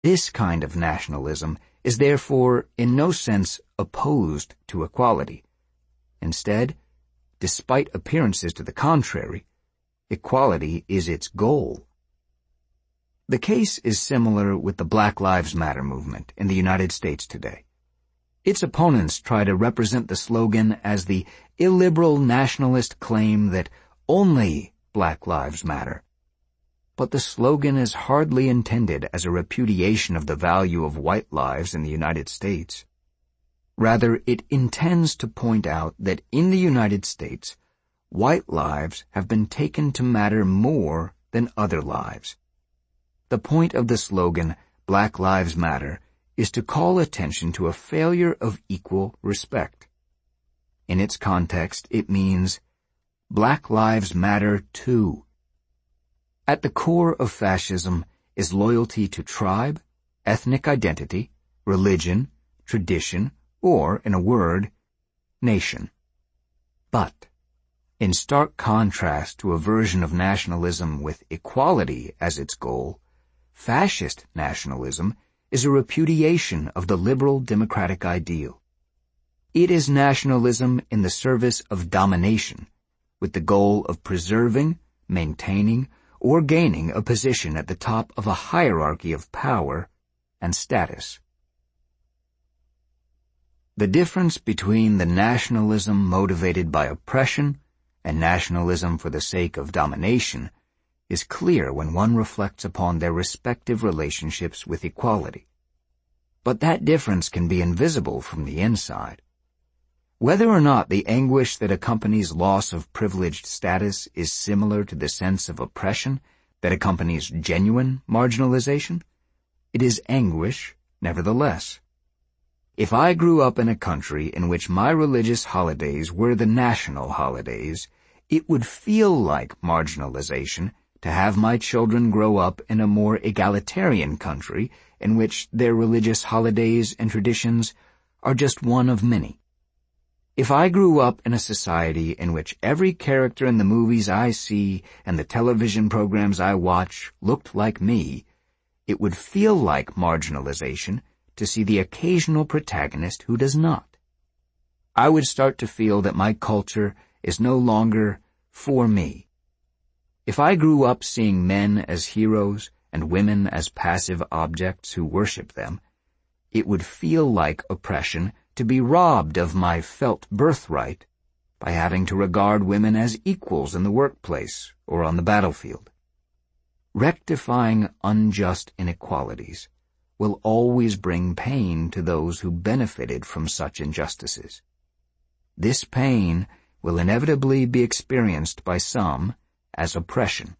This kind of nationalism is therefore in no sense opposed to equality. Instead, despite appearances to the contrary, equality is its goal. The case is similar with the Black Lives Matter movement in the United States today. Its opponents try to represent the slogan as the illiberal nationalist claim that only Black Lives Matter. But the slogan is hardly intended as a repudiation of the value of white lives in the United States. Rather, it intends to point out that in the United States, white lives have been taken to matter more than other lives. The point of the slogan, Black Lives Matter, is to call attention to a failure of equal respect. In its context, it means, Black lives matter too. At the core of fascism is loyalty to tribe, ethnic identity, religion, tradition, or, in a word, nation. But, in stark contrast to a version of nationalism with equality as its goal, fascist nationalism is a repudiation of the liberal democratic ideal. It is nationalism in the service of domination, with the goal of preserving, maintaining, or gaining a position at the top of a hierarchy of power and status. The difference between the nationalism motivated by oppression and nationalism for the sake of domination is clear when one reflects upon their respective relationships with equality. But that difference can be invisible from the inside. Whether or not the anguish that accompanies loss of privileged status is similar to the sense of oppression that accompanies genuine marginalization, it is anguish nevertheless. If I grew up in a country in which my religious holidays were the national holidays, it would feel like marginalization to have my children grow up in a more egalitarian country in which their religious holidays and traditions are just one of many. If I grew up in a society in which every character in the movies I see and the television programs I watch looked like me, it would feel like marginalization to see the occasional protagonist who does not. I would start to feel that my culture is no longer for me. If I grew up seeing men as heroes and women as passive objects who worship them, it would feel like oppression to be robbed of my felt birthright by having to regard women as equals in the workplace or on the battlefield. Rectifying unjust inequalities will always bring pain to those who benefited from such injustices. This pain will inevitably be experienced by some as oppression.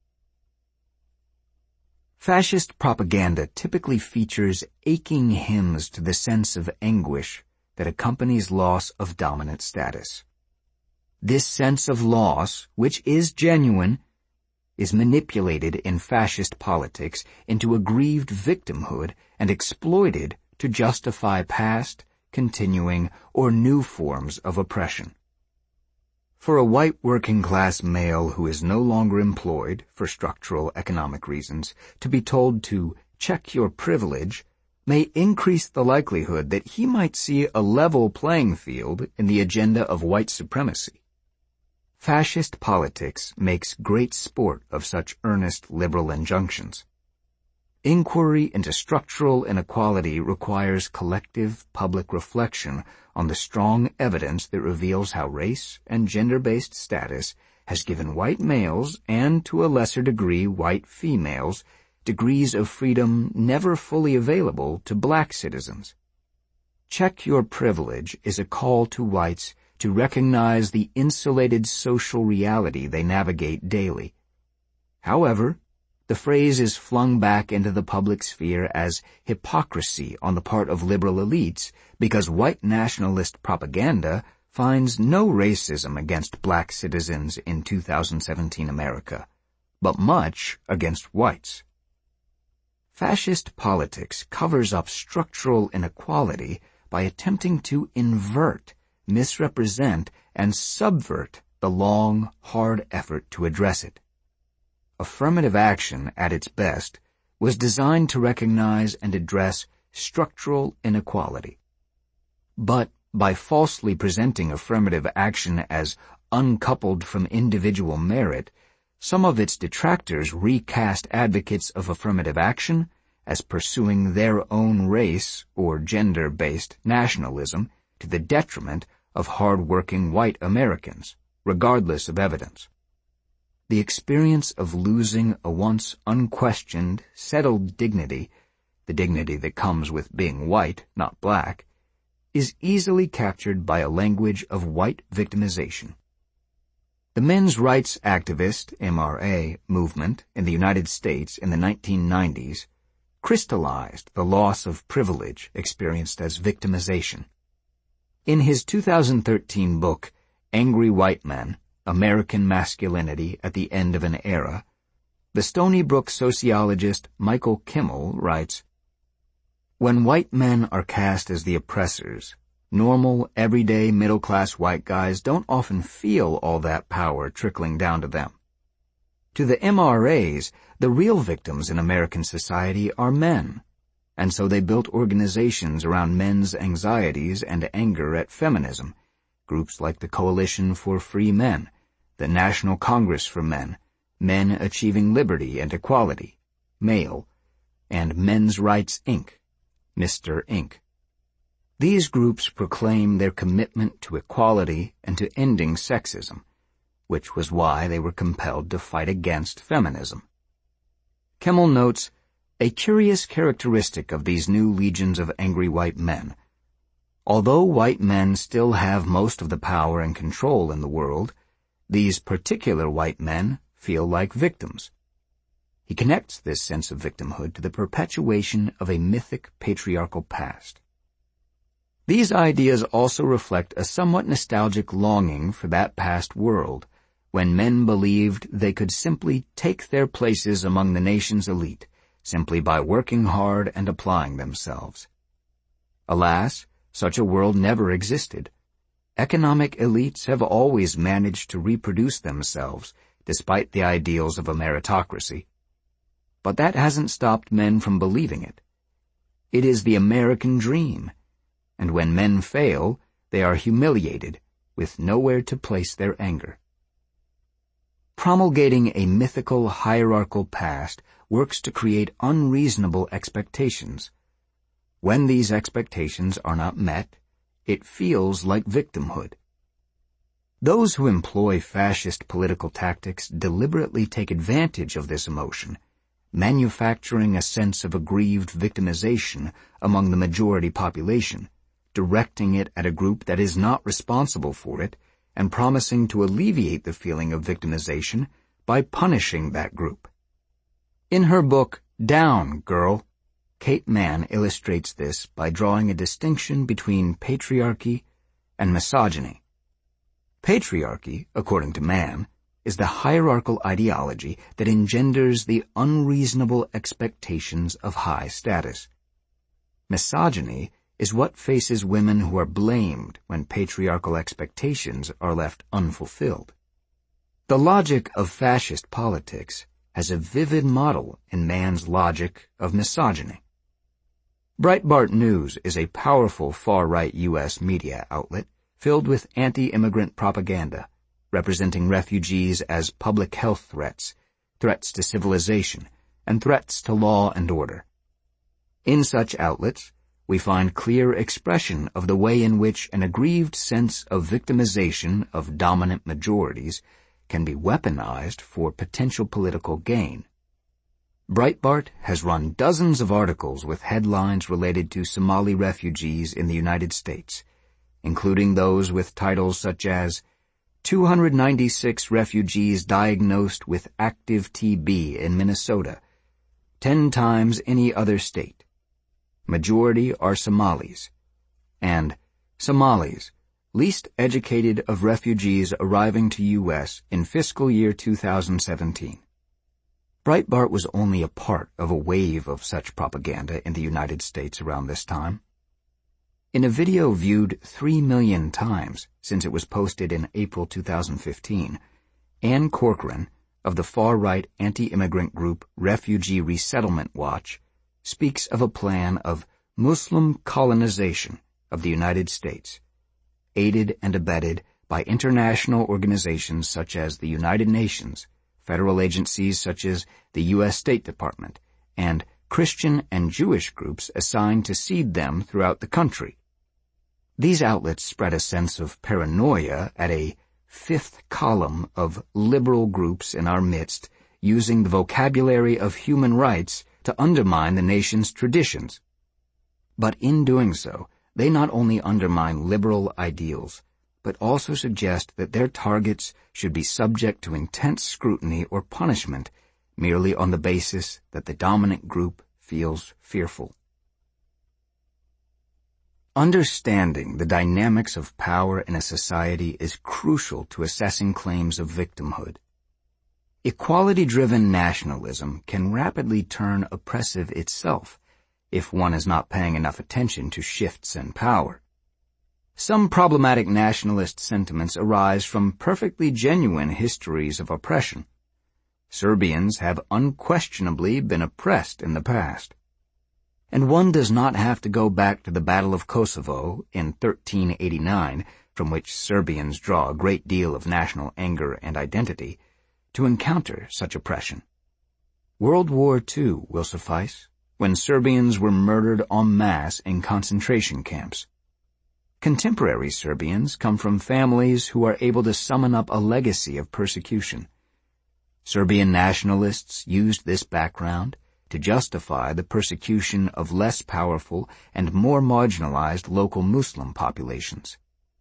Fascist propaganda typically features aching hymns to the sense of anguish that accompanies loss of dominant status. This sense of loss, which is genuine, is manipulated in fascist politics into aggrieved victimhood and exploited to justify past, continuing, or new forms of oppression. For a white working-class male who is no longer employed for structural economic reasons, to be told to check your privilege may increase the likelihood that he might see a level playing field in the agenda of white supremacy. Fascist politics makes great sport of such earnest liberal injunctions. Inquiry into structural inequality requires collective public reflection on the strong evidence that reveals how race and gender-based status has given white males, and to a lesser degree white females, degrees of freedom never fully available to black citizens. Check your privilege is a call to whites to recognize the insulated social reality they navigate daily. However, the phrase is flung back into the public sphere as hypocrisy on the part of liberal elites because white nationalist propaganda finds no racism against black citizens in 2017 America, but much against whites. Fascist politics covers up structural inequality by attempting to invert, misrepresent, and subvert the long, hard effort to address it. Affirmative action, at its best, was designed to recognize and address structural inequality. But by falsely presenting affirmative action as uncoupled from individual merit, some of its detractors recast advocates of affirmative action as pursuing their own race or gender-based nationalism to the detriment of hard-working white Americans, regardless of evidence. The experience of losing a once unquestioned, settled dignity, the dignity that comes with being white, not black, is easily captured by a language of white victimization. The men's rights activist, MRA, movement in the United States in the 1990s crystallized the loss of privilege experienced as victimization. In his 2013 book, Angry White Men, American Masculinity at the End of an Era, the Stony Brook sociologist Michael Kimmel writes, "When white men are cast as the oppressors, normal, everyday, middle-class white guys don't often feel all that power trickling down to them. To the MRAs, the real victims in American society are men, and so they built organizations around men's anxieties and anger at feminism, groups like the Coalition for Free Men, the National Congress for Men, Men Achieving Liberty and Equality, MALE, and Men's Rights, Inc., Mr. Inc. These groups proclaim their commitment to equality and to ending sexism, which was why they were compelled to fight against feminism." Kimmel notes, "A curious characteristic of these new legions of angry white men. Although white men still have most of the power and control in the world, these particular white men feel like victims." He connects this sense of victimhood to the perpetuation of a mythic patriarchal past. These ideas also reflect a somewhat nostalgic longing for that past world, when men believed they could simply take their places among the nation's elite, simply by working hard and applying themselves. Alas, such a world never existed. Economic elites have always managed to reproduce themselves, despite the ideals of a meritocracy. But that hasn't stopped men from believing it. It is the American dream, and when men fail, they are humiliated, with nowhere to place their anger. Promulgating a mythical hierarchical past works to create unreasonable expectations. When these expectations are not met, it feels like victimhood. Those who employ fascist political tactics deliberately take advantage of this emotion, manufacturing a sense of aggrieved victimization among the majority population, directing it at a group that is not responsible for it, and promising to alleviate the feeling of victimization by punishing that group. In her book, Down, Girl, Kate Manne illustrates this by drawing a distinction between patriarchy and misogyny. Patriarchy, according to Manne, is the hierarchical ideology that engenders the unreasonable expectations of high status. Misogyny is what faces women who are blamed when patriarchal expectations are left unfulfilled. The logic of fascist politics has a vivid model in Manne's logic of misogyny. Breitbart News is a powerful far-right U.S. media outlet filled with anti-immigrant propaganda, representing refugees as public health threats, threats to civilization, and threats to law and order. In such outlets, we find clear expression of the way in which an aggrieved sense of victimization of dominant majorities can be weaponized for potential political gain. Breitbart has run dozens of articles with headlines related to Somali refugees in the United States, including those with titles such as 296 refugees diagnosed with active TB in Minnesota, 10 times any other state. Majority are Somalis, and Somalis, least educated of refugees arriving to U.S. in fiscal year 2017. Breitbart was only a part of a wave of such propaganda in the United States around this time. In a video viewed 3 million times since it was posted in April 2015, Ann Corcoran, of the far-right anti-immigrant group Refugee Resettlement Watch, speaks of a plan of Muslim colonization of the United States, aided and abetted by international organizations such as the United Nations, federal agencies such as the U.S. State Department, and Christian and Jewish groups assigned to seed them throughout the country. These outlets spread a sense of paranoia at a fifth column of liberal groups in our midst using the vocabulary of human rights to undermine the nation's traditions. But in doing so, they not only undermine liberal ideals, but also suggest that their targets should be subject to intense scrutiny or punishment merely on the basis that the dominant group feels fearful. Understanding the dynamics of power in a society is crucial to assessing claims of victimhood. Equality-driven nationalism can rapidly turn oppressive itself if one is not paying enough attention to shifts in power. Some problematic nationalist sentiments arise from perfectly genuine histories of oppression. Serbians have unquestionably been oppressed in the past. And one does not have to go back to the Battle of Kosovo in 1389, from which Serbians draw a great deal of national anger and identity, to encounter such oppression. World War II will suffice, when Serbians were murdered en masse in concentration camps. Contemporary Serbians come from families who are able to summon up a legacy of persecution. Serbian nationalists used this background to justify the persecution of less powerful and more marginalized local Muslim populations.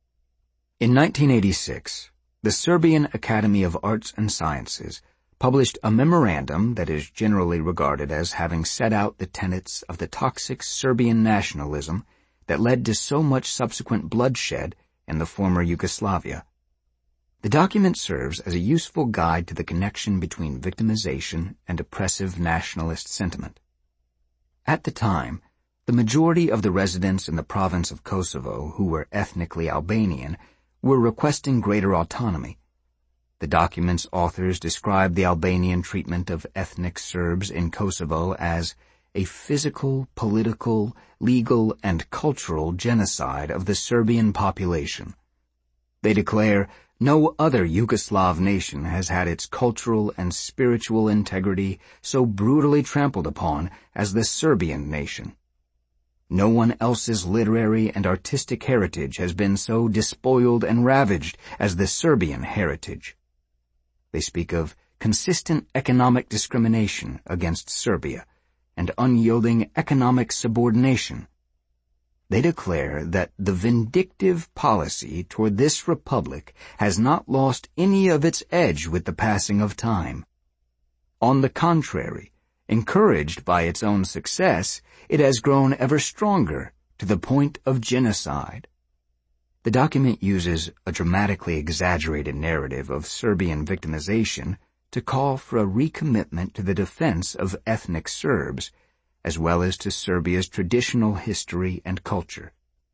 In 1986, the Serbian Academy of Arts and Sciences published a memorandum that is generally regarded as having set out the tenets of the toxic Serbian nationalism that led to so much subsequent bloodshed in the former Yugoslavia. The document serves as a useful guide to the connection between victimization and oppressive nationalist sentiment. At the time, the majority of the residents in the province of Kosovo who were ethnically Albanian were requesting greater autonomy. The document's authors described the Albanian treatment of ethnic Serbs in Kosovo as a physical, political, legal, and cultural genocide of the Serbian population. They declare, no other Yugoslav nation has had its cultural and spiritual integrity so brutally trampled upon as the Serbian nation. No one else's literary and artistic heritage has been so despoiled and ravaged as the Serbian heritage. They speak of consistent economic discrimination against Serbia and unyielding economic subordination. They declare that the vindictive policy toward this republic has not lost any of its edge with the passing of time. On the contrary, encouraged by its own success, it has grown ever stronger to the point of genocide. The document uses a dramatically exaggerated narrative of Serbian victimization to call for a recommitment to the defense of ethnic Serbs, as well as to Serbia's traditional history and culture.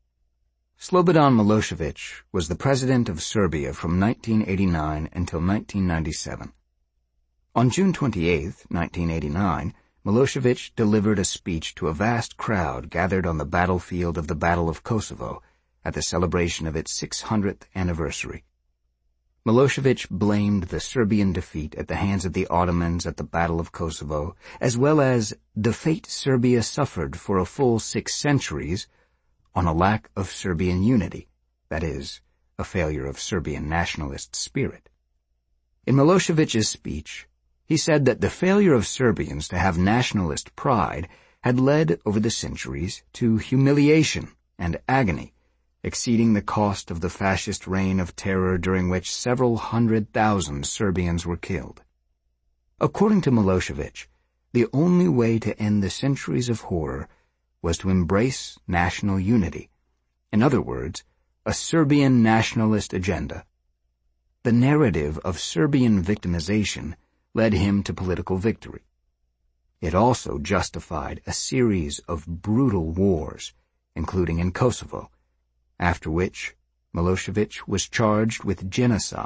Slobodan Milošević was the president of Serbia from 1989 until 1997. On June 28, 1989, Milošević delivered a speech to a vast crowd gathered on the battlefield of the Battle of Kosovo at the celebration of its 600th anniversary. Milošević blamed the Serbian defeat at the hands of the Ottomans at the Battle of Kosovo, as well as the fate Serbia suffered for a full 6 centuries, on a lack of Serbian unity, that is, a failure of Serbian nationalist spirit. In Milošević's speech, he said that the failure of Serbians to have nationalist pride had led over the centuries to humiliation and agony, exceeding the cost of the fascist reign of terror during which several 100,000 Serbians were killed. According to Milošević, the only way to end the centuries of horror was to embrace national unity. In other words, a Serbian nationalist agenda. The narrative of Serbian victimization led him to political victory. It also justified a series of brutal wars, including in Kosovo, after which Milošević was charged with genocide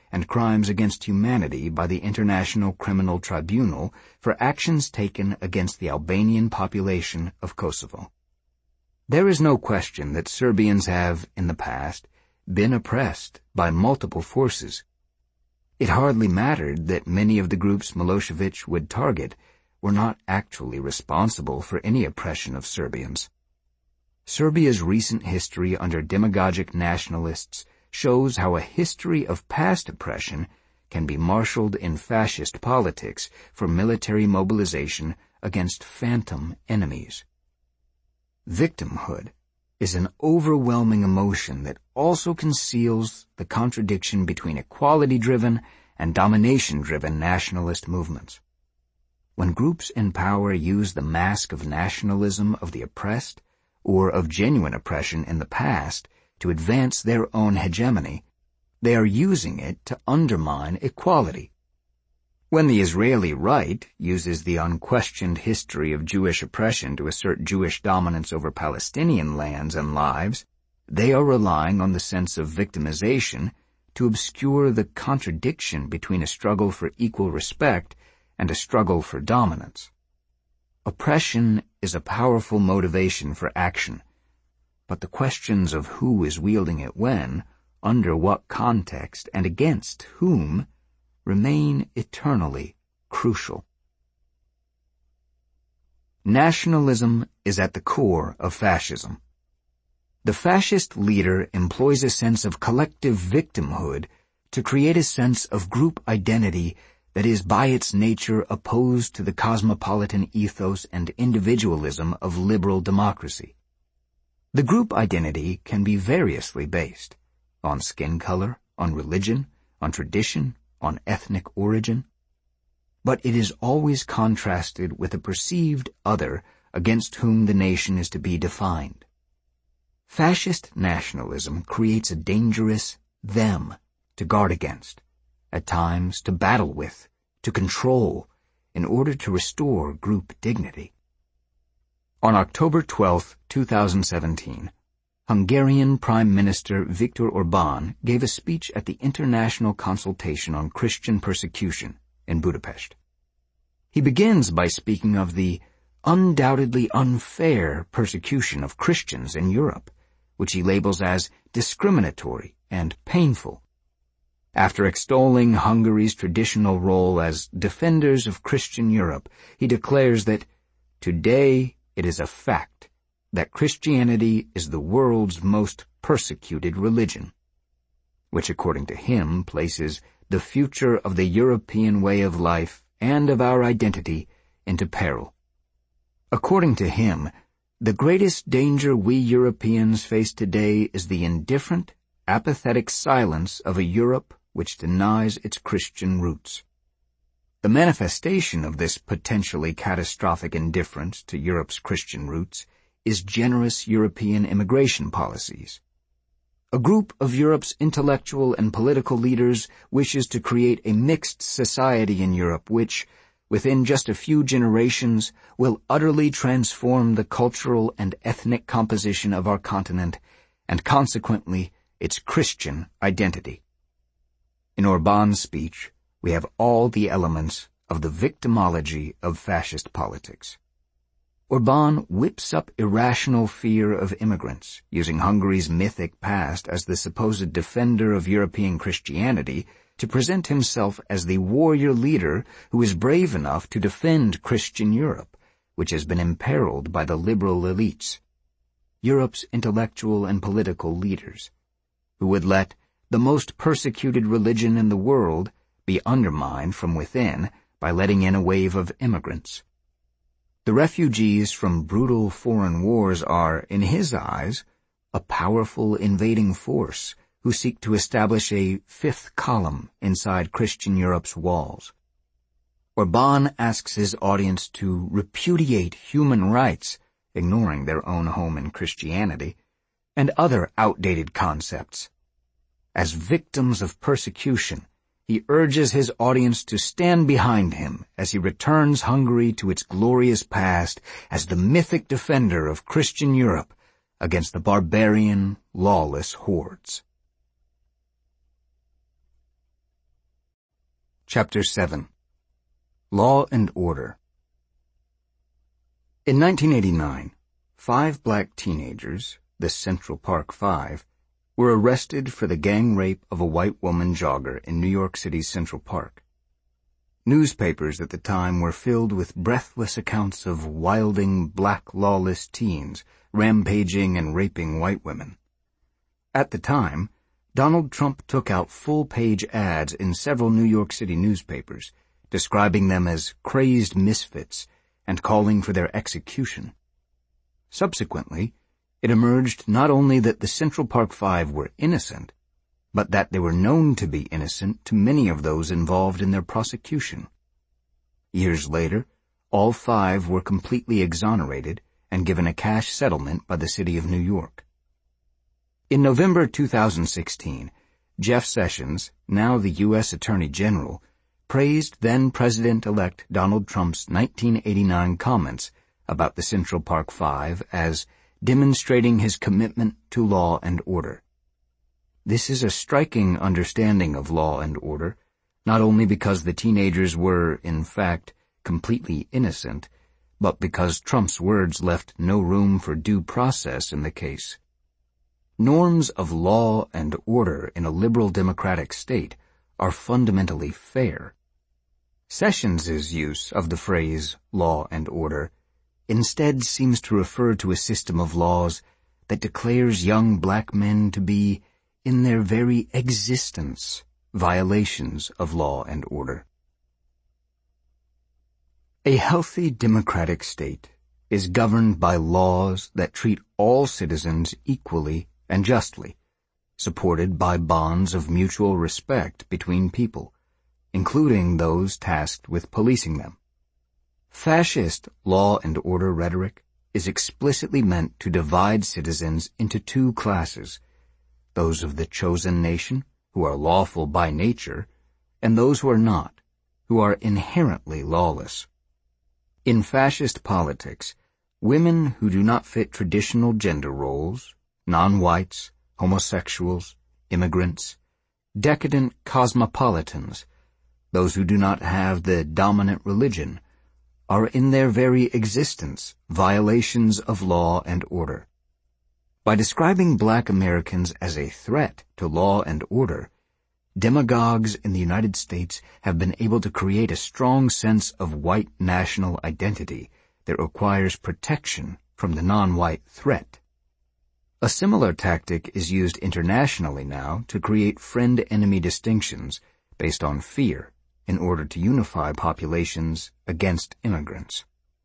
and crimes against humanity by the International Criminal Tribunal for actions taken against the Albanian population of Kosovo. There is no question that Serbians have, in the past, been oppressed by multiple forces. It hardly mattered that many of the groups Milosevic would target were not actually responsible for any oppression of Serbians. Serbia's recent history under demagogic nationalists shows how a history of past oppression can be marshaled in fascist politics for military mobilization against phantom enemies. Victimhood is an overwhelming emotion that also conceals the contradiction between equality-driven and domination-driven nationalist movements. When groups in power use the mask of nationalism of the oppressed or of genuine oppression in the past to advance their own hegemony, they are using it to undermine equality. When the Israeli right uses the unquestioned history of Jewish oppression to assert Jewish dominance over Palestinian lands and lives, they are relying on the sense of victimization to obscure the contradiction between a struggle for equal respect and a struggle for dominance. Oppression is a powerful motivation for action, but the questions of who is wielding it when, under what context, and against whom remain eternally crucial. Nationalism is at the core of fascism. The fascist leader employs a sense of collective victimhood to create a sense of group identity that is by its nature opposed to the cosmopolitan ethos and individualism of liberal democracy. The group identity can be variously based on skin color, on religion, on tradition, on ethnic origin, but it is always contrasted with a perceived other against whom the nation is to be defined. Fascist nationalism creates a dangerous them to guard against, at times to battle with, to control, in order to restore group dignity. On October 12, 2017, Hungarian Prime Minister Viktor Orbán gave a speech at the International Consultation on Christian Persecution in Budapest. He begins by speaking of the undoubtedly unfair persecution of Christians in Europe, which he labels as discriminatory and painful. After extolling Hungary's traditional role as defenders of Christian Europe, he declares that today it is a fact that Christianity is the world's most persecuted religion, which according to him places the future of the European way of life and of our identity into peril. According to him, the greatest danger we Europeans face today is the indifferent, apathetic silence of a Europe which denies its Christian roots. The manifestation of this potentially catastrophic indifference to Europe's Christian roots is generous European immigration policies. A group of Europe's intellectual and political leaders wishes to create a mixed society in Europe which, within just a few generations, will utterly transform the cultural and ethnic composition of our continent and consequently its Christian identity. In Orbán's speech, we have all the elements of the victimology of fascist politics. Orbán whips up irrational fear of immigrants, using Hungary's mythic past as the supposed defender of European Christianity to present himself as the warrior leader who is brave enough to defend Christian Europe, which has been imperiled by the liberal elites, Europe's intellectual and political leaders, who would let the most persecuted religion in the world be undermined from within by letting in a wave of immigrants. The refugees from brutal foreign wars are, in his eyes, a powerful invading force who seek to establish a fifth column inside Christian Europe's walls. Orbán asks his audience to repudiate human rights, ignoring their own home in Christianity, and other outdated concepts. As victims of persecution, he urges his audience to stand behind him as he returns Hungary to its glorious past as the mythic defender of Christian Europe against the barbarian, lawless hordes. Chapter 7. Law and Order. In 1989, 5 black teenagers, the Central Park Five, were arrested for the gang rape of a white woman jogger in New York City's Central Park. Newspapers at the time were filled with breathless accounts of wilding black lawless teens rampaging and raping white women. At the time, Donald Trump took out full-page ads in several New York City newspapers, describing them as crazed misfits and calling for their execution. Subsequently, it emerged not only that the Central Park Five were innocent, but that they were known to be innocent to many of those involved in their prosecution. Years later, all 5 were completely exonerated and given a cash settlement by the city of New York. In November 2016, Jeff Sessions, now the U.S. Attorney General, praised then-President-elect Donald Trump's 1989 comments about the Central Park Five as demonstrating his commitment to law and order. This is a striking understanding of law and order, not only because the teenagers were, in fact, completely innocent, but because Trump's words left no room for due process in the case. Norms of law and order in a liberal democratic state are fundamentally fair. Sessions' use of the phrase law and order instead seems to refer to a system of laws that declares young black men to be, in their very existence, violations of law and order. A healthy democratic state is governed by laws that treat all citizens equally and justly, supported by bonds of mutual respect between people, including those tasked with policing them. Fascist law and order rhetoric is explicitly meant to divide citizens into 2 classes, those of the chosen nation, who are lawful by nature, and those who are not, who are inherently lawless. In fascist politics, women who do not fit traditional gender roles, non-whites, homosexuals, immigrants, decadent cosmopolitans, those who do not have the dominant religion, are in their very existence violations of law and order. By describing black Americans as a threat to law and order, demagogues in the United States have been able to create a strong sense of white national identity that requires protection from the non-white threat. A similar tactic is used internationally now to create friend-enemy distinctions based on fear in order to unify populations against immigrants.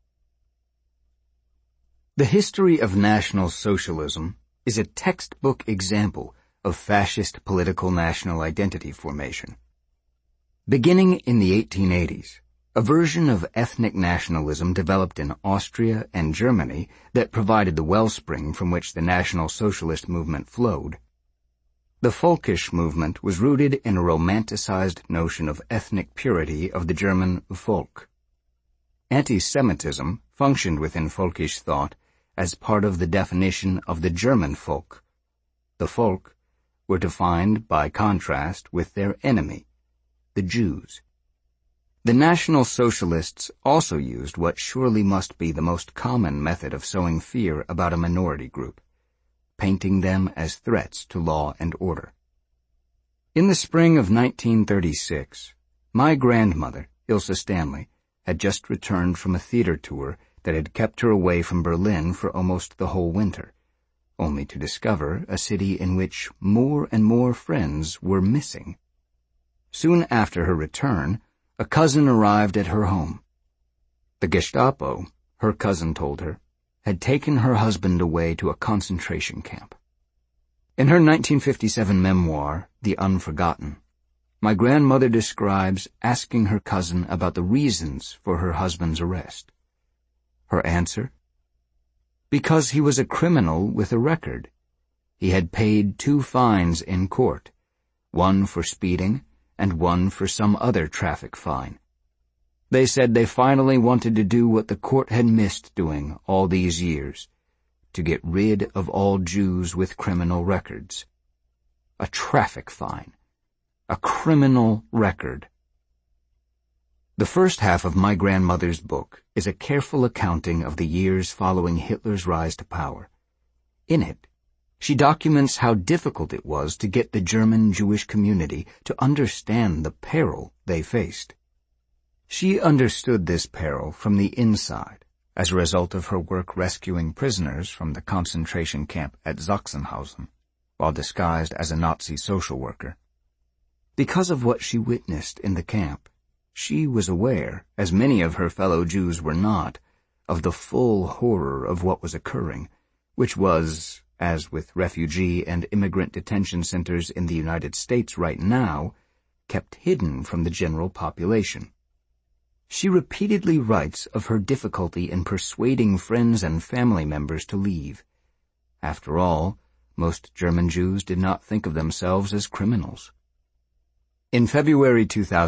The history of National Socialism is a textbook example of fascist political national identity formation. Beginning in the 1880s, a version of ethnic nationalism developed in Austria and Germany that provided the wellspring from which the National Socialist movement flowed. The Völkisch movement was rooted in a romanticized notion of ethnic purity of the German Volk. Anti-Semitism functioned within Völkisch thought as part of the definition of the German folk. The folk were defined by contrast with their enemy, the Jews. The National Socialists also used what surely must be the most common method of sowing fear about a minority group, painting them as threats to law and order. In the spring of 1936, my grandmother, Ilse Stanley, had just returned from a theater tour that had kept her away from Berlin for almost the whole winter, only to discover a city in which more and more friends were missing. Soon after her return, a cousin arrived at her home. The Gestapo, her cousin told her, had taken her husband away to a concentration camp. In her 1957 memoir, The Unforgotten, my grandmother describes asking her cousin about the reasons for her husband's arrest. Her answer? Because he was a criminal with a record. He had paid 2 fines in court, one for speeding and one for some other traffic fine. They said they finally wanted to do what the court had missed doing all these years, to get rid of all Jews with criminal records. A traffic fine. A criminal record. The first half of my grandmother's book is a careful accounting of the years following Hitler's rise to power. In it, she documents how difficult it was to get the German Jewish community to understand the peril they faced. She understood this peril from the inside as a result of her work rescuing prisoners from the concentration camp at Sachsenhausen, while disguised as a Nazi social worker. Because of what she witnessed in the camp, she was aware, as many of her fellow Jews were not, of the full horror of what was occurring, which was, as with refugee and immigrant detention centers in the United States right now, kept hidden from the general population. She repeatedly writes of her difficulty in persuading friends and family members to leave. After all, most German Jews did not think of themselves as criminals. In February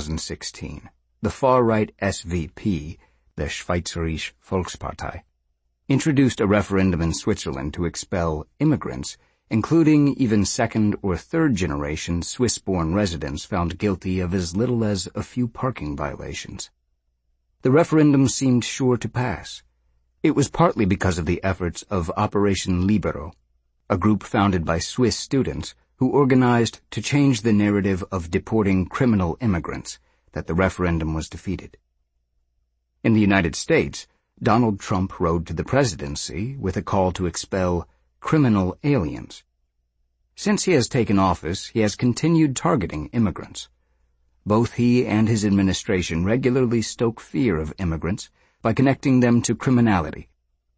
2016, the far-right SVP, the Schweizerische Volkspartei, introduced a referendum in Switzerland to expel immigrants, including even second- or third-generation Swiss-born residents found guilty of as little as a few parking violations. The referendum seemed sure to pass. It was partly because of the efforts of Operation Libero, a group founded by Swiss students who organized to change the narrative of deporting criminal immigrants, that the referendum was defeated. In the United States, Donald Trump rode to the presidency with a call to expel criminal aliens. Since he has taken office, he has continued targeting immigrants. Both he and his administration regularly stoke fear of immigrants by connecting them to criminality.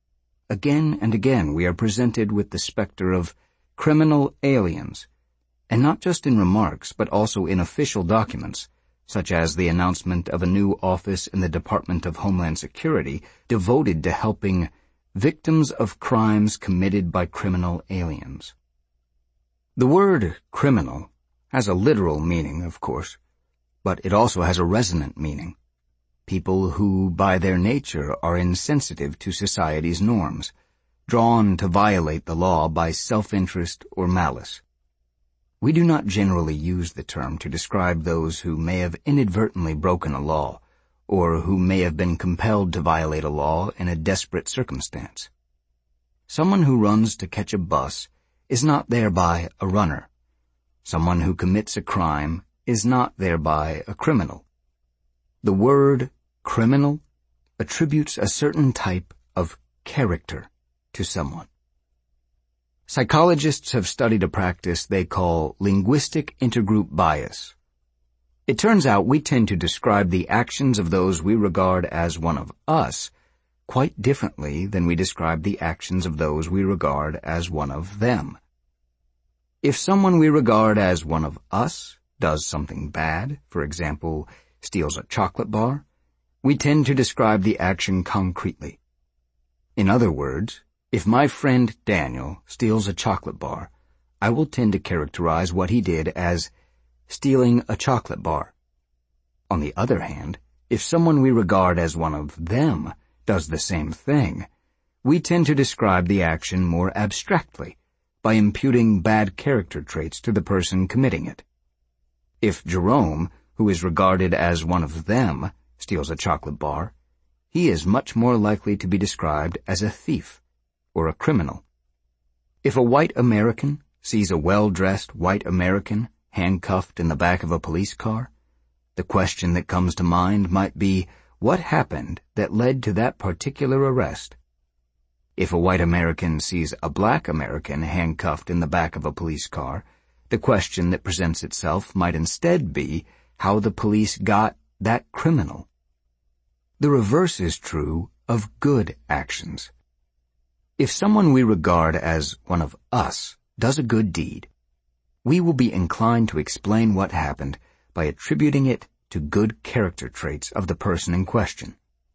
Again and again we are presented with the specter of criminal aliens, and not just in remarks but also in official documents, such as the announcement of a new office in the Department of Homeland Security devoted to helping victims of crimes committed by criminal aliens. The word criminal has a literal meaning, of course, but it also has a resonant meaning. People who, by their nature, are insensitive to society's norms, drawn to violate the law by self-interest or malice. We do not generally use the term to describe those who may have inadvertently broken a law, or who may have been compelled to violate a law in a desperate circumstance. Someone who runs to catch a bus is not thereby a runner. Someone who commits a crime is not thereby a criminal. The word criminal attributes a certain type of character to someone. Psychologists have studied a practice they call linguistic intergroup bias. It turns out we tend to describe the actions of those we regard as one of us quite differently than we describe the actions of those we regard as one of them. If someone we regard as one of us does something bad, for example, steals a chocolate bar, we tend to describe the action concretely. In other words, if my friend Daniel steals a chocolate bar, I will tend to characterize what he did as stealing a chocolate bar. On the other hand, if someone we regard as one of them does the same thing, we tend to describe the action more abstractly, by imputing bad character traits to the person committing it. If Jerome, who is regarded as one of them, steals a chocolate bar, he is much more likely to be described as a thief or a criminal. If a white American sees a well-dressed white American handcuffed in the back of a police car, the question that comes to mind might be, what happened that led to that particular arrest? If a white American sees a black American handcuffed in the back of a police car, the question that presents itself might instead be how the police got that criminal. The reverse is true of good actions. If someone we regard as one of us does a good deed, we will be inclined to explain what happened by attributing it to good character traits of the person in question.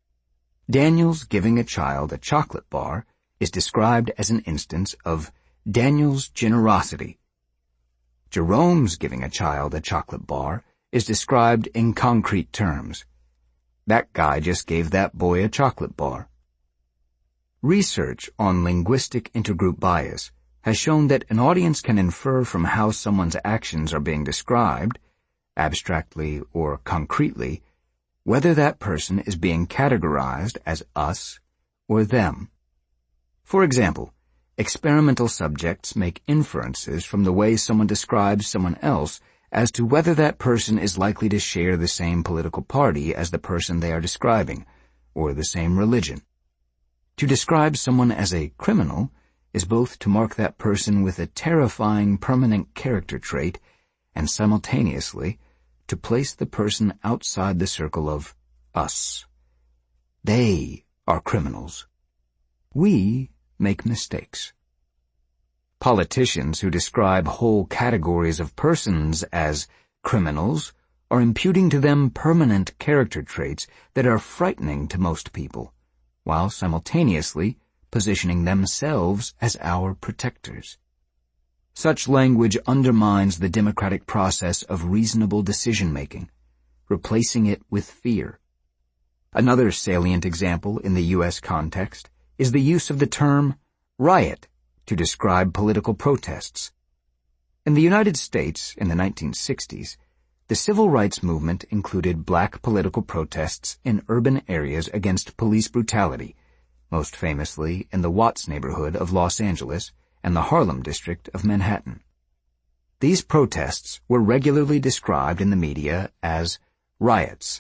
Daniel's giving a child a chocolate bar is described as an instance of Daniel's generosity. Jerome's giving a child a chocolate bar is described in concrete terms. That guy just gave that boy a chocolate bar. Research on linguistic intergroup bias has shown that an audience can infer from how someone's actions are being described, abstractly or concretely, whether that person is being categorized as us or them. For example, experimental subjects make inferences from the way someone describes someone else as to whether that person is likely to share the same political party as the person they are describing, or the same religion. To describe someone as a criminal is both to mark that person with a terrifying permanent character trait and simultaneously to place the person outside the circle of us. They are criminals. We make mistakes. Politicians who describe whole categories of persons as criminals are imputing to them permanent character traits that are frightening to most people, while simultaneously positioning themselves as our protectors. Such language undermines the democratic process of reasonable decision-making, replacing it with fear. Another salient example in the U.S. context is the use of the term riot to describe political protests. In the United States in the 1960s, the civil rights movement included black political protests in urban areas against police brutality, most famously in the Watts neighborhood of Los Angeles and the Harlem district of Manhattan. These protests were regularly described in the media as riots.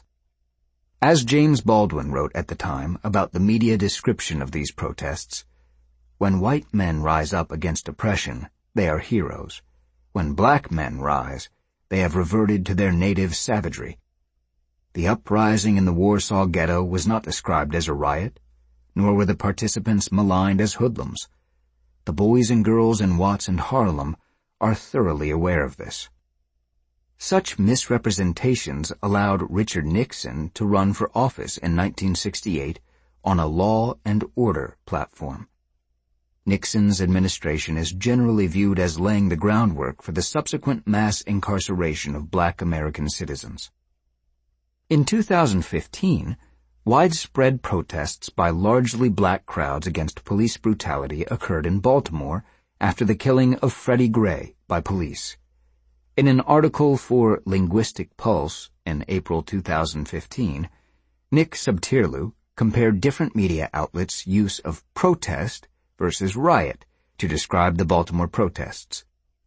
As James Baldwin wrote at the time about the media description of these protests, "When white men rise up against oppression, they are heroes. When black men rise, they have reverted to their native savagery." The uprising in the Warsaw Ghetto was not described as a riot, nor were the participants maligned as hoodlums. The boys and girls in Watts and Harlem are thoroughly aware of this. Such misrepresentations allowed Richard Nixon to run for office in 1968 on a law and order platform. Nixon's administration is generally viewed as laying the groundwork for the subsequent mass incarceration of black American citizens. In 2015, widespread protests by largely black crowds against police brutality occurred in Baltimore after the killing of Freddie Gray by police. In an article for Linguistic Pulse in April 2015, Nick Subterlu compared different media outlets' use of protest versus riot to describe the Baltimore protests.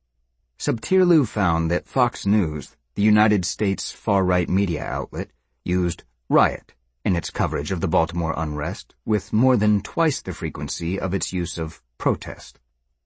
Subterlu found that Fox News, the United States far-right media outlet, used riot in its coverage of the Baltimore unrest, with more than twice the frequency of its use of protest.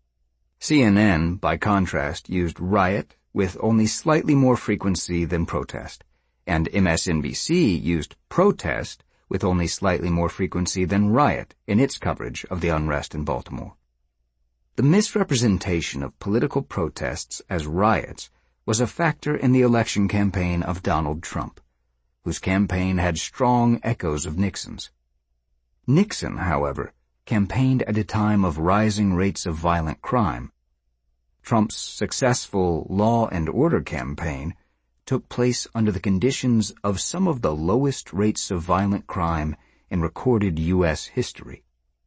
CNN, by contrast, used riot with only slightly more frequency than protest, and MSNBC used protest with only slightly more frequency than riot in its coverage of the unrest in Baltimore. The misrepresentation of political protests as riots was a factor in the election campaign of Donald Trump, whose campaign had strong echoes of Nixon's. Nixon, however, campaigned at a time of rising rates of violent crime. Trump's successful law and order campaign took place under the conditions of some of the lowest rates of violent crime in recorded U.S. history.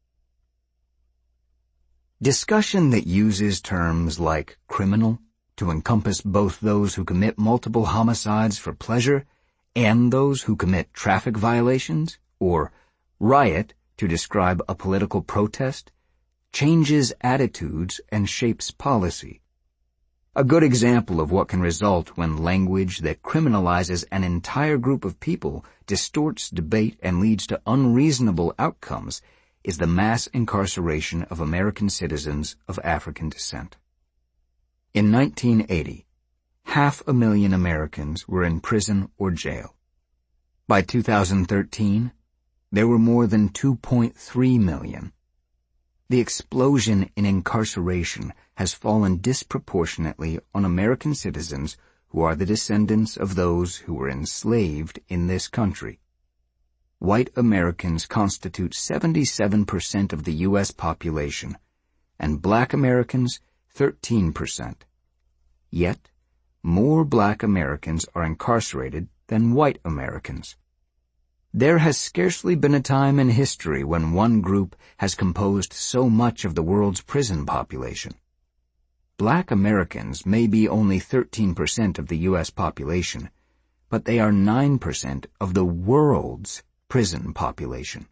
Discussion that uses terms like criminal to encompass both those who commit multiple homicides for pleasure and those who commit traffic violations, or riot to describe a political protest, changes attitudes and shapes policy. A good example of what can result when language that criminalizes an entire group of people distorts debate and leads to unreasonable outcomes is the mass incarceration of American citizens of African descent. In 1980, 500,000 Americans were in prison or jail. By 2013, there were more than 2.3 million. The explosion in incarceration has fallen disproportionately on American citizens who are the descendants of those who were enslaved in this country. White Americans constitute 77% of the U.S. population, and black Americans 13%. Yet, more black Americans are incarcerated than white Americans. There has scarcely been a time in history when one group has composed so much of the world's prison population. Black Americans may be only 13% of the U.S. population, but they are 9% of the world's prison population.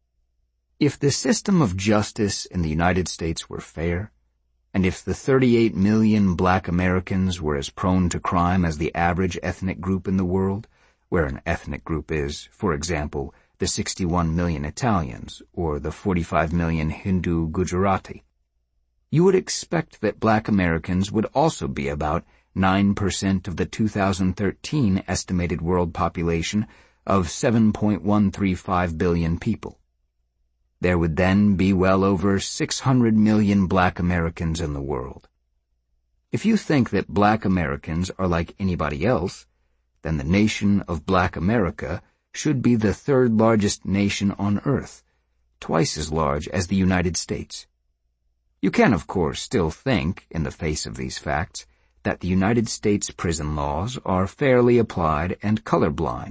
If the system of justice in the United States were fair, and if the 38 million black Americans were as prone to crime as the average ethnic group in the world, where an ethnic group is, for example, the 61 million Italians or the 45 million Hindu Gujarati, you would expect that black Americans would also be about 9% of the 2013 estimated world population of 7.135 billion people. There would then be well over 600 million black Americans in the world. If you think that black Americans are like anybody else, then the nation of Black America should be the third largest nation on earth, twice as large as the United States. You can, of course, still think, in the face of these facts, that the United States prison laws are fairly applied and colorblind.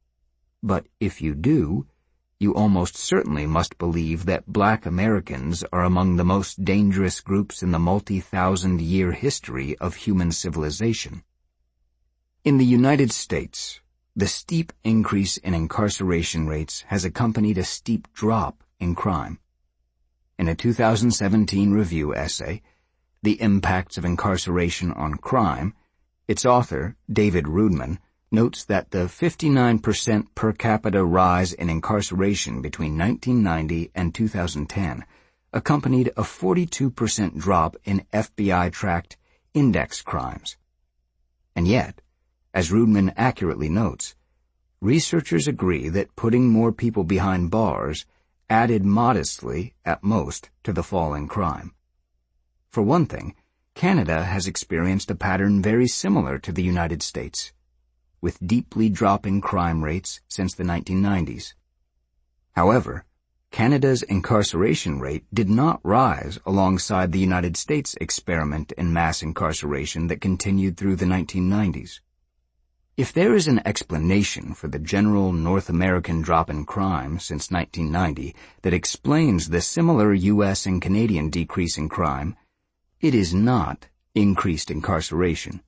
But if you do, you almost certainly must believe that black Americans are among the most dangerous groups in the multi-thousand-year history of human civilization. In the United States, the steep increase in incarceration rates has accompanied a steep drop in crime. In a 2017 review essay, The Impacts of Incarceration on Crime, its author, David Rudman, notes that the 59% per capita rise in incarceration between 1990 and 2010 accompanied a 42% drop in FBI-tracked index crimes. And yet, as Rudman accurately notes, researchers agree that putting more people behind bars added modestly, at most, to the fall in crime. For one thing, Canada has experienced a pattern very similar to the United States, with deeply dropping crime rates since the 1990s. However, Canada's incarceration rate did not rise alongside the United States' experiment in mass incarceration that continued through the 1990s. If there is an explanation for the general North American drop in crime since 1990 that explains the similar U.S. and Canadian decrease in crime, it is not increased incarceration.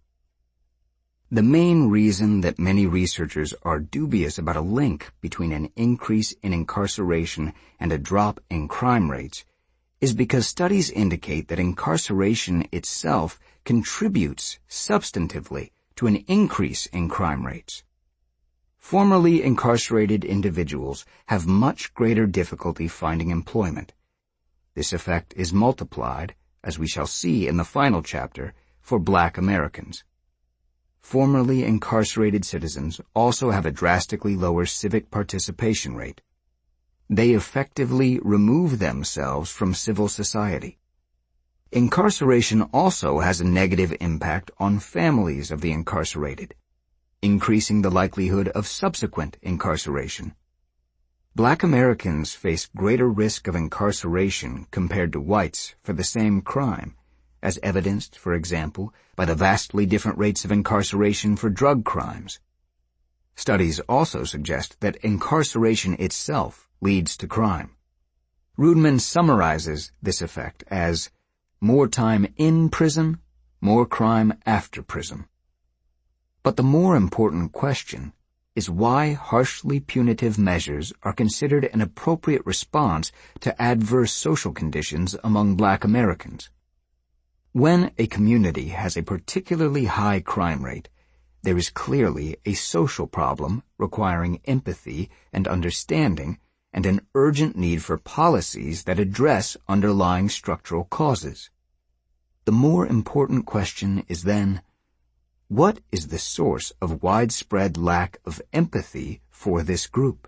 The main reason that many researchers are dubious about a link between an increase in incarceration and a drop in crime rates is because studies indicate that incarceration itself contributes substantively to an increase in crime rates. Formerly incarcerated individuals have much greater difficulty finding employment. This effect is multiplied, as we shall see in the final chapter, for black Americans. Formerly incarcerated citizens also have a drastically lower civic participation rate. They effectively remove themselves from civil society. Incarceration also has a negative impact on families of the incarcerated, increasing the likelihood of subsequent incarceration. Black Americans face greater risk of incarceration compared to whites for the same crime, as evidenced, for example, by the vastly different rates of incarceration for drug crimes. Studies also suggest that incarceration itself leads to crime. Rudman summarizes this effect as more time in prison, more crime after prison. But the more important question is why harshly punitive measures are considered an appropriate response to adverse social conditions among black Americans. When a community has a particularly high crime rate, there is clearly a social problem requiring empathy and understanding and an urgent need for policies that address underlying structural causes. The more important question is then, what is the source of widespread lack of empathy for this group?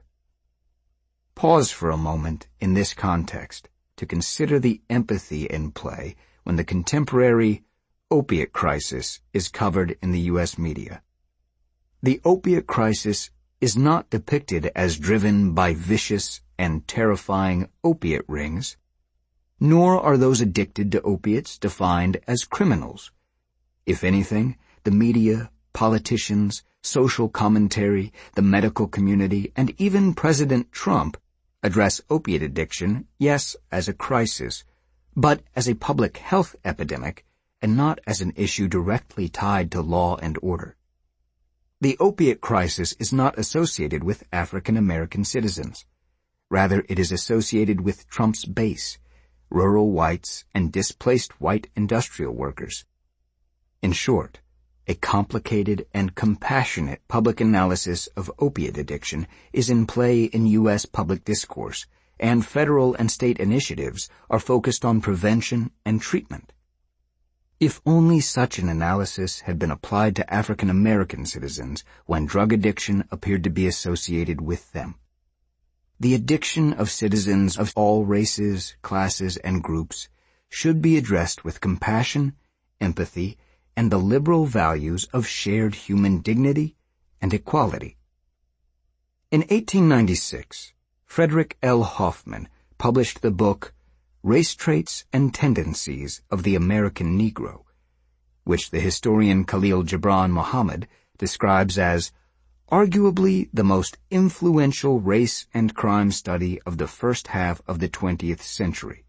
Pause for a moment in this context to consider the empathy in play when the contemporary opiate crisis is covered in the U.S. media. The opiate crisis is not depicted as driven by vicious and terrifying opiate rings, nor are those addicted to opiates defined as criminals. If anything, the media, politicians, social commentary, the medical community, and even President Trump address opiate addiction, yes, as a crisis, but as a public health epidemic and not as an issue directly tied to law and order. The opiate crisis is not associated with African American citizens. Rather, it is associated with Trump's base, rural whites and displaced white industrial workers. In short, a complicated and compassionate public analysis of opiate addiction is in play in U.S. public discourse, and federal and state initiatives are focused on prevention and treatment. If only such an analysis had been applied to African American citizens when drug addiction appeared to be associated with them. The addiction of citizens of all races, classes, and groups should be addressed with compassion, empathy, and the liberal values of shared human dignity and equality. In 1896, Frederick L. Hoffman published the book Race Traits and Tendencies of the American Negro, which the historian Khalil Gibran Muhammad describes as arguably the most influential race and crime study of the first half of the 20th century.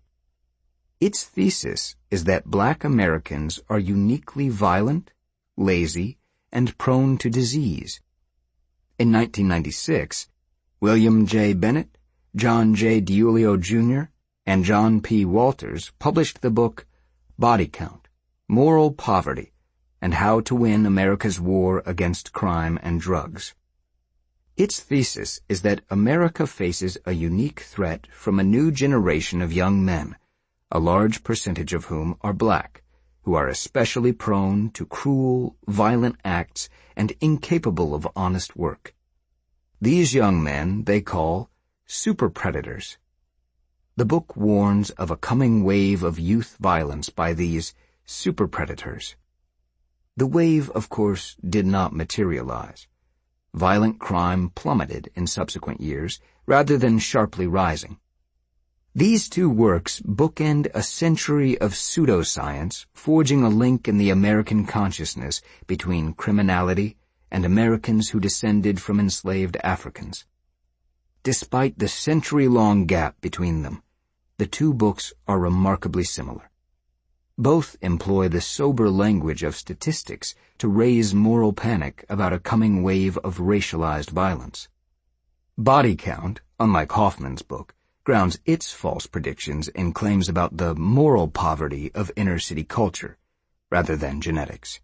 Its thesis is that black Americans are uniquely violent, lazy, and prone to disease. In 1996, William J. Bennett, John J. DiIulio Jr., and John P. Walters published the book Body Count, Moral Poverty, and How to Win America's War Against Crime and Drugs. Its thesis is that America faces a unique threat from a new generation of young men, a large percentage of whom are black, who are especially prone to cruel, violent acts and incapable of honest work. These young men they call super predators. The book warns of a coming wave of youth violence by these super predators. The wave, of course, did not materialize. Violent crime plummeted in subsequent years rather than sharply rising. These two works bookend a century of pseudoscience, forging a link in the American consciousness between criminality and Americans who descended from enslaved Africans. Despite the century-long gap between them, the two books are remarkably similar. Both employ the sober language of statistics to raise moral panic about a coming wave of racialized violence. Body Count, unlike Hoffman's book, grounds its false predictions in claims about the moral poverty of inner-city culture, rather than genetics.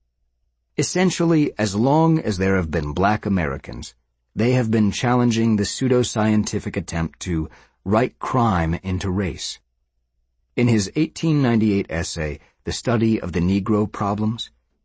Essentially, as long as there have been black Americans, they have been challenging the pseudoscientific attempt to write crime into race. In his 1898 essay, The Study of the Negro Problems,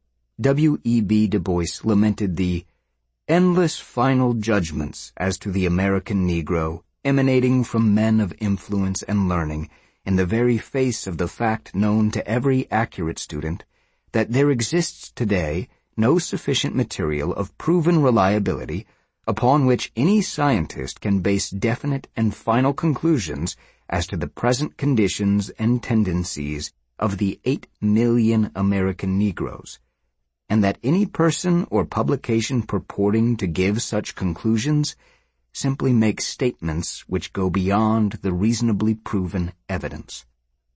W.E.B. Du Bois lamented the endless final judgments as to the American Negro emanating from men of influence and learning in the very face of the fact known to every accurate student that there exists today no sufficient material of proven reliability upon which any scientist can base definite and final conclusions as to the present conditions and tendencies of the 8 million American Negroes, and that any person or publication purporting to give such conclusions simply makes statements which go beyond the reasonably proven evidence.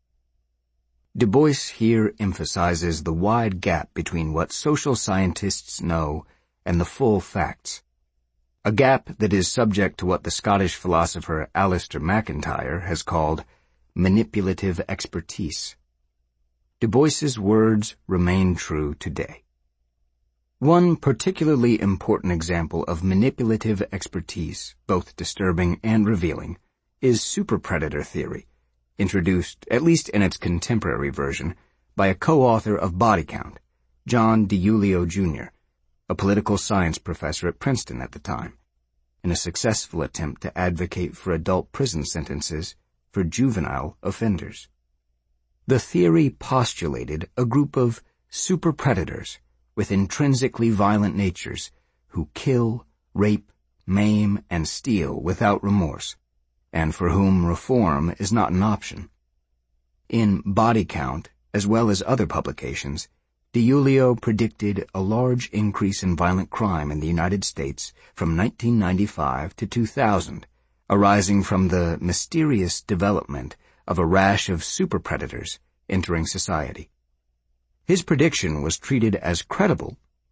Du Bois here emphasizes the wide gap between what social scientists know and the full facts, a gap that is subject to what the Scottish philosopher Alistair MacIntyre has called manipulative expertise. Du Bois's words remain true today. One particularly important example of manipulative expertise, both disturbing and revealing, is superpredator theory, introduced, at least in its contemporary version, by a co-author of Body Count, John DiIulio Jr., a political science professor at Princeton at the time, in a successful attempt to advocate for adult prison sentences for juvenile offenders. The theory postulated a group of superpredators with intrinsically violent natures who kill, rape, maim, and steal without remorse, and for whom reform is not an option. In Body Count, as well as other publications, DiIulio predicted a large increase in violent crime in the United States from 1995 to 2000, arising from the mysterious development of a rash of superpredators entering society. His prediction was treated as credible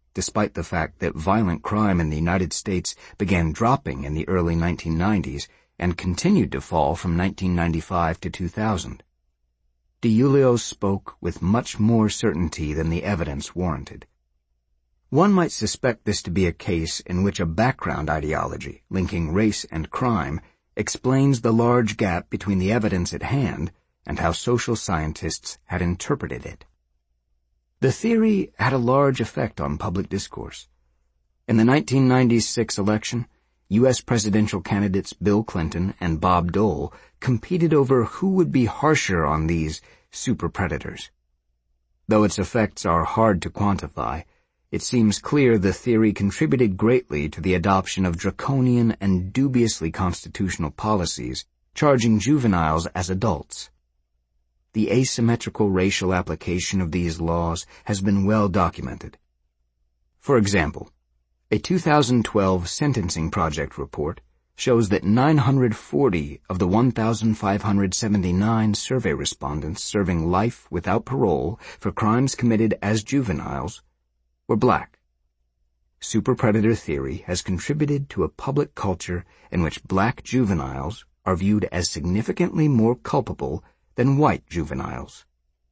despite the fact that violent crime in the United States began dropping in the early 1990s and continued to fall from 1995 to 2000. DiIulio spoke with much more certainty than the evidence warranted. One might suspect this to be a case in which a background ideology linking race and crime explains the large gap between the evidence at hand and how social scientists had interpreted it. The theory had a large effect on public discourse. In the 1996 election, U.S. presidential candidates Bill Clinton and Bob Dole competed over who would be harsher on these super predators. Though its effects are hard to quantify, it seems clear the theory contributed greatly to the adoption of draconian and dubiously constitutional policies charging juveniles as adults. The asymmetrical racial application of these laws has been well documented. For example, a 2012 Sentencing Project report shows that 940 of the 1,579 survey respondents serving life without parole for crimes committed as juveniles were black. Superpredator theory has contributed to a public culture in which black juveniles are viewed as significantly more culpable than white juveniles.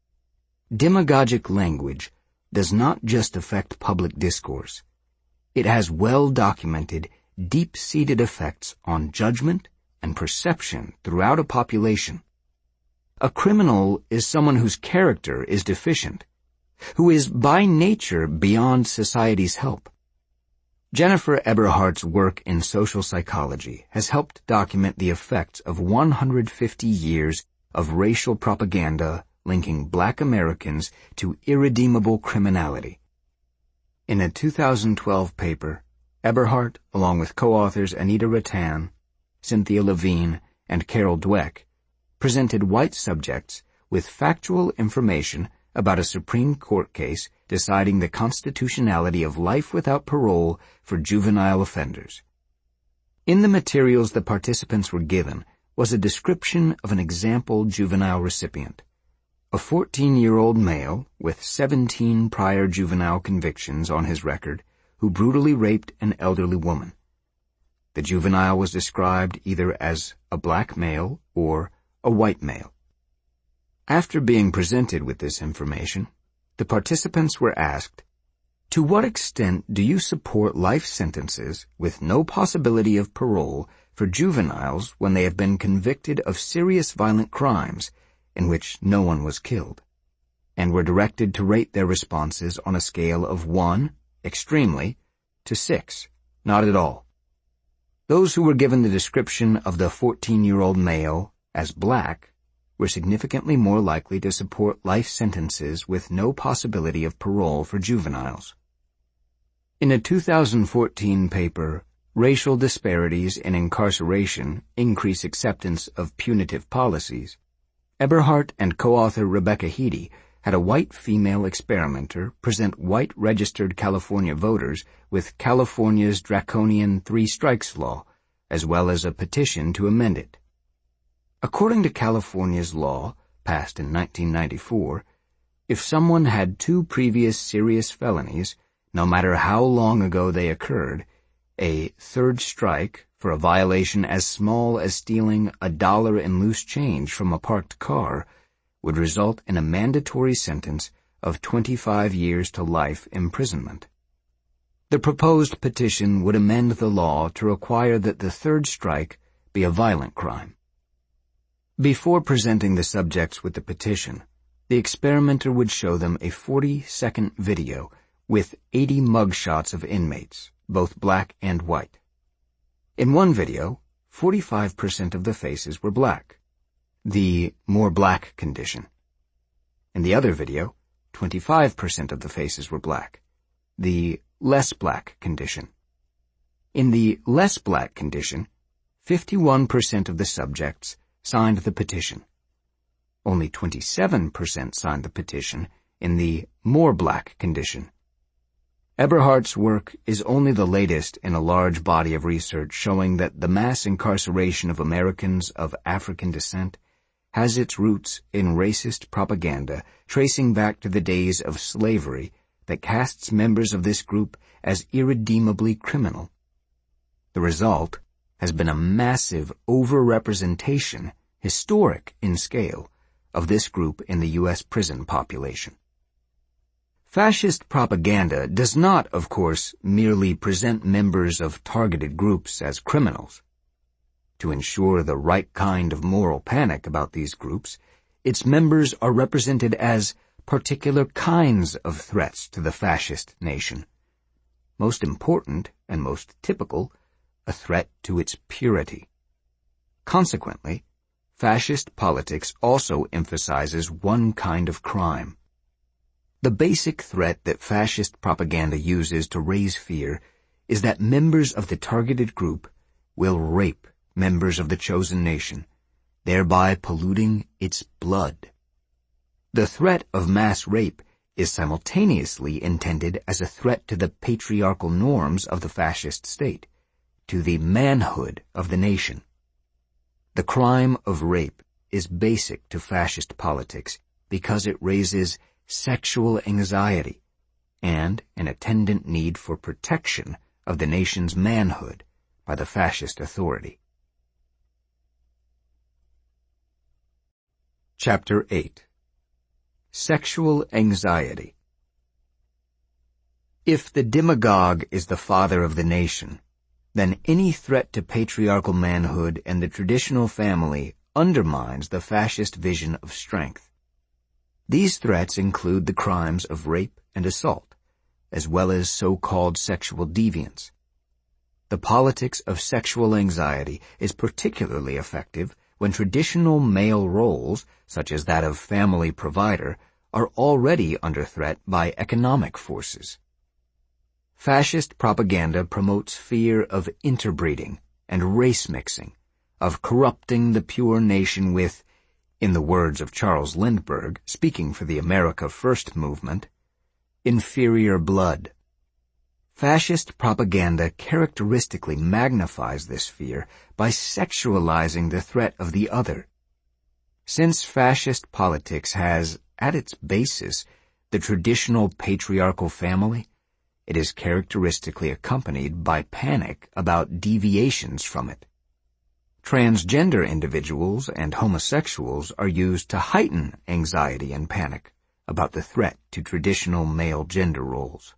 Demagogic language does not just affect public discourse. It has well-documented, deep-seated effects on judgment and perception throughout a population. A criminal is someone whose character is deficient, who is by nature beyond society's help. Jennifer Eberhardt's work in social psychology has helped document the effects of 150 years of racial propaganda linking black Americans to irredeemable criminality. In a 2012 paper, Eberhardt, along with co-authors Anita Rattan, Cynthia Levine, and Carol Dweck, presented white subjects with factual information about a Supreme Court case deciding the constitutionality of life without parole for juvenile offenders. In the materials the participants were given was a description of an example juvenile recipient, a 14-year-old male with 17 prior juvenile convictions on his record who brutally raped an elderly woman. The juvenile was described either as a black male or a white male. After being presented with this information, the participants were asked, "To what extent do you support life sentences with no possibility of parole for juveniles when they have been convicted of serious violent crimes in which no one was killed?" and were directed to rate their responses on a scale of 1, extremely, to 6, not at all. Those who were given the description of the 14-year-old male as black were significantly more likely to support life sentences with no possibility of parole for juveniles. In a 2014 paper, Racial Disparities in Incarceration Increase Acceptance of Punitive Policies, Eberhardt and co-author Rebecca Heady had a white female experimenter present white registered California voters with California's draconian 3 strikes law, as well as a petition to amend it. According to California's law, passed in 1994, if someone had 2 previous serious felonies, no matter how long ago they occurred, a 3rd strike for a violation as small as stealing $1 in loose change from a parked car would result in a mandatory sentence of 25 years to life imprisonment. The proposed petition would amend the law to require that the 3rd strike be a violent crime. Before presenting the subjects with the petition, the experimenter would show them a 40-second video with 80 mugshots of inmates, both black and white. In one video, 45% of the faces were black, the more black condition. In the other video, 25% of the faces were black, the less black condition. In the less black condition, 51% of the subjects signed the petition. Only 27% signed the petition in the more black condition. Eberhardt's work is only the latest in a large body of research showing that the mass incarceration of Americans of African descent has its roots in racist propaganda tracing back to the days of slavery that casts members of this group as irredeemably criminal. The result has been a massive overrepresentation, historic in scale, of this group in the U.S. prison population. Fascist propaganda does not, of course, merely present members of targeted groups as criminals. To ensure the right kind of moral panic about these groups, its members are represented as particular kinds of threats to the fascist nation. Most important, and most typical, a threat to its purity. Consequently, fascist politics also emphasizes one kind of crime. The basic threat that fascist propaganda uses to raise fear is that members of the targeted group will rape members of the chosen nation, thereby polluting its blood. The threat of mass rape is simultaneously intended as a threat to the patriarchal norms of the fascist state, to the manhood of the nation. The crime of rape is basic to fascist politics because it raises sexual anxiety and an attendant need for protection of the nation's manhood by the fascist authority. Chapter 8. Sexual Anxiety. If the demagogue is the father of the nation, then any threat to patriarchal manhood and the traditional family undermines the fascist vision of strength. These threats include the crimes of rape and assault, as well as so-called sexual deviance. The politics of sexual anxiety is particularly effective when traditional male roles, such as that of family provider, are already under threat by economic forces. Fascist propaganda promotes fear of interbreeding and race mixing, of corrupting the pure nation with, in the words of Charles Lindbergh, speaking for the America First movement, inferior blood. Fascist propaganda characteristically magnifies this fear by sexualizing the threat of the other. Since fascist politics has, at its basis, the traditional patriarchal family, it is characteristically accompanied by panic about deviations from it. Transgender individuals and homosexuals are used to heighten anxiety and panic about the threat to traditional male gender roles.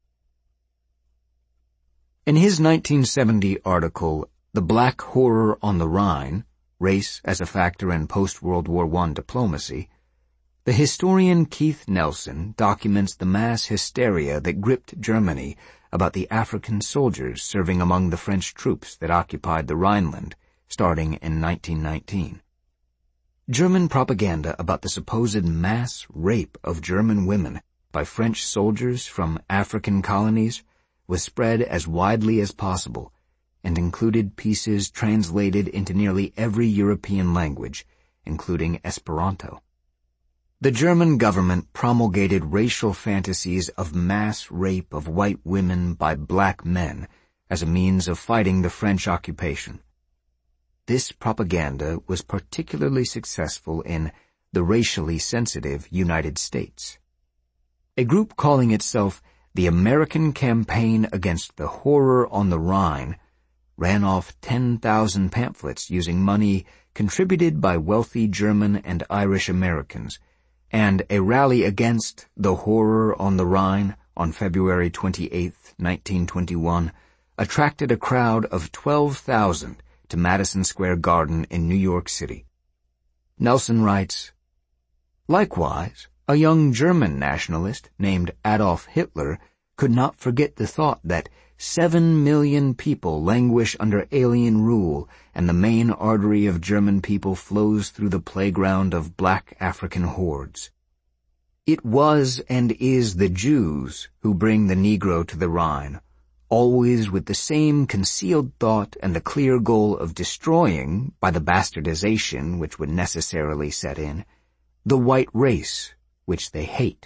In his 1970 article, The Black Horror on the Rhine, Race as a Factor in Post-World War I Diplomacy, the historian Keith Nelson documents the mass hysteria that gripped Germany about the African soldiers serving among the French troops that occupied the Rhineland starting in 1919. German propaganda about the supposed mass rape of German women by French soldiers from African colonies was spread as widely as possible and included pieces translated into nearly every European language, including Esperanto. The German government promulgated racial fantasies of mass rape of white women by black men as a means of fighting the French occupation. This propaganda was particularly successful in the racially sensitive United States. A group calling itself the American Campaign Against the Horror on the Rhine ran off 10,000 pamphlets using money contributed by wealthy German and Irish Americans, and a rally against the horror on the Rhine on February 28, 1921, attracted a crowd of 12,000 to Madison Square Garden in New York City. Nelson writes, likewise, a young German nationalist named Adolf Hitler could not forget the thought that 7 million people languish under alien rule and the main artery of German people flows through the playground of black African hordes. It was and is the Jews who bring the Negro to the Rhine, always with the same concealed thought and the clear goal of destroying, by the bastardization which would necessarily set in, the white race which they hate.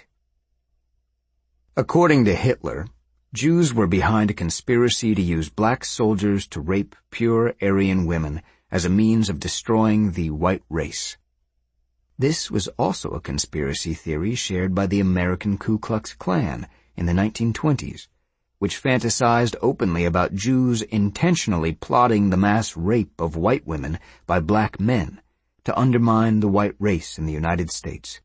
According to Hitler, Jews were behind a conspiracy to use black soldiers to rape pure Aryan women as a means of destroying the white race. This was also a conspiracy theory shared by the American Ku Klux Klan in the 1920s, which fantasized openly about Jews intentionally plotting the mass rape of white women by black men to undermine the white race in the United States.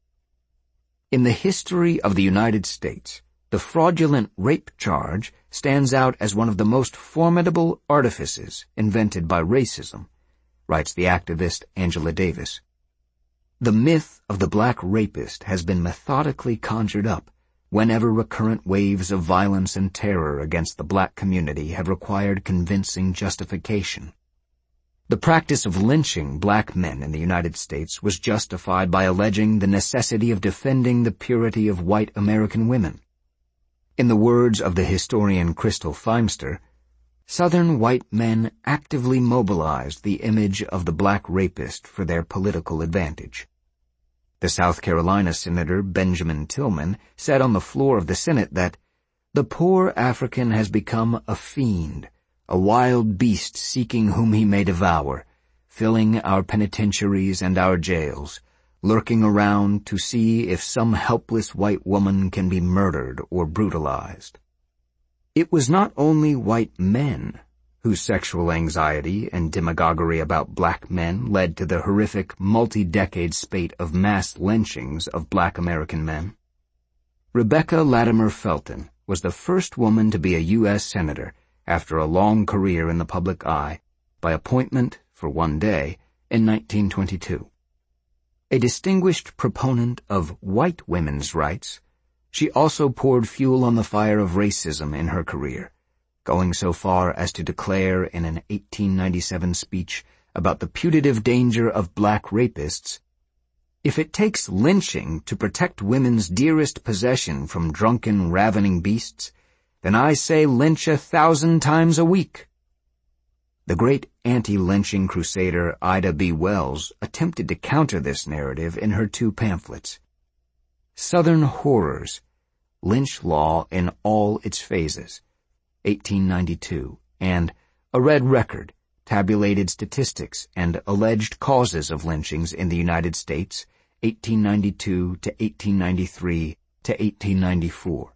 In the history of the United States, the fraudulent rape charge stands out as one of the most formidable artifices invented by racism, writes the activist Angela Davis. The myth of the black rapist has been methodically conjured up whenever recurrent waves of violence and terror against the black community have required convincing justification. The practice of lynching black men in the United States was justified by alleging the necessity of defending the purity of white American women. In the words of the historian Crystal Feimster, Southern white men actively mobilized the image of the black rapist for their political advantage. The South Carolina Senator Benjamin Tillman said on the floor of the Senate that the poor African has become a fiend, a wild beast seeking whom he may devour, filling our penitentiaries and our jails, lurking around to see if some helpless white woman can be murdered or brutalized. It was not only white men whose sexual anxiety and demagoguery about black men led to the horrific multi-decade spate of mass lynchings of black American men. Rebecca Latimer Felton was the first woman to be a U.S. Senator after a long career in the public eye, by appointment for one day in 1922. A distinguished proponent of white women's rights, she also poured fuel on the fire of racism in her career, going so far as to declare in an 1897 speech about the putative danger of black rapists, "If it takes lynching to protect women's dearest possession from drunken, ravening beasts, then I say lynch 1,000 times a week." The great anti-lynching crusader Ida B. Wells attempted to counter this narrative in her two pamphlets, Southern Horrors, Lynch Law in All Its Phases, 1892, and A Red Record, Tabulated Statistics and Alleged Causes of Lynchings in the United States, 1892 to 1893 to 1894.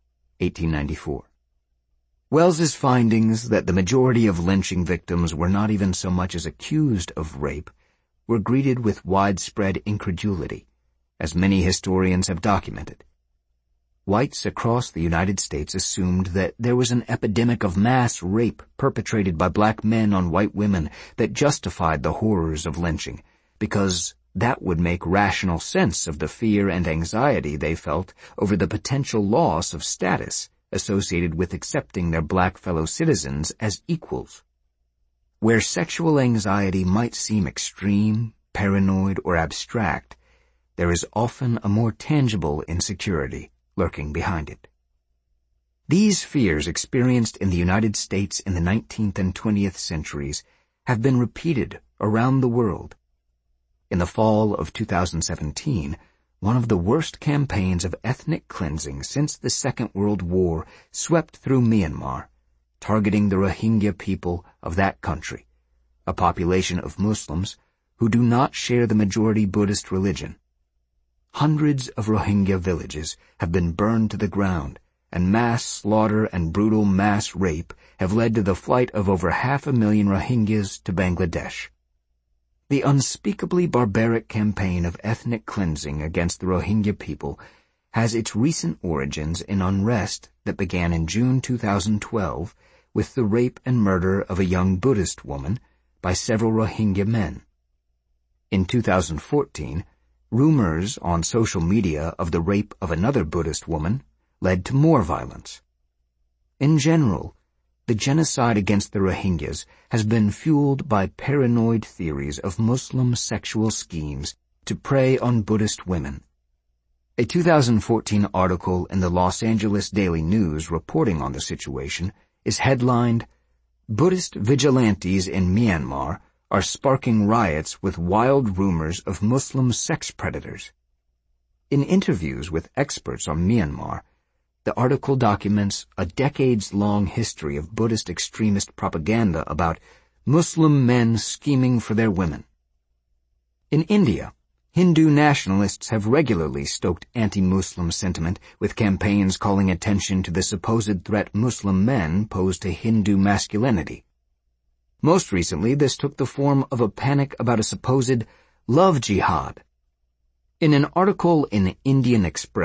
1894. Wells's findings that the majority of lynching victims were not even so much as accused of rape were greeted with widespread incredulity, as many historians have documented. Whites across the United States assumed that there was an epidemic of mass rape perpetrated by black men on white women that justified the horrors of lynching, because that would make rational sense of the fear and anxiety they felt over the potential loss of status associated with accepting their black fellow citizens as equals. Where sexual anxiety might seem extreme, paranoid, or abstract, there is often a more tangible insecurity lurking behind it. These fears experienced in the United States in the 19th and 20th centuries have been repeated around the world. In the fall of 2017, one of the worst campaigns of ethnic cleansing since the Second World War swept through Myanmar, targeting the Rohingya people of that country, a population of Muslims who do not share the majority Buddhist religion. Hundreds of Rohingya villages have been burned to the ground, and mass slaughter and brutal mass rape have led to the flight of over 500,000 Rohingyas to Bangladesh. The unspeakably barbaric campaign of ethnic cleansing against the Rohingya people has its recent origins in unrest that began in June 2012 with the rape and murder of a young Buddhist woman by several Rohingya men. In 2014, rumors on social media of the rape of another Buddhist woman led to more violence. In general, the genocide against the Rohingyas has been fueled by paranoid theories of Muslim sexual schemes to prey on Buddhist women. A 2014 article in the Los Angeles Daily News reporting on the situation is headlined, "Buddhist Vigilantes in Myanmar are sparking riots with wild rumors of Muslim sex predators." In interviews with experts on Myanmar, the article documents a decades-long history of Buddhist extremist propaganda about Muslim men scheming for their women. In India, Hindu nationalists have regularly stoked anti-Muslim sentiment with campaigns calling attention to the supposed threat Muslim men pose to Hindu masculinity. Most recently, this took the form of a panic about a supposed love jihad. In an article in Indian Express,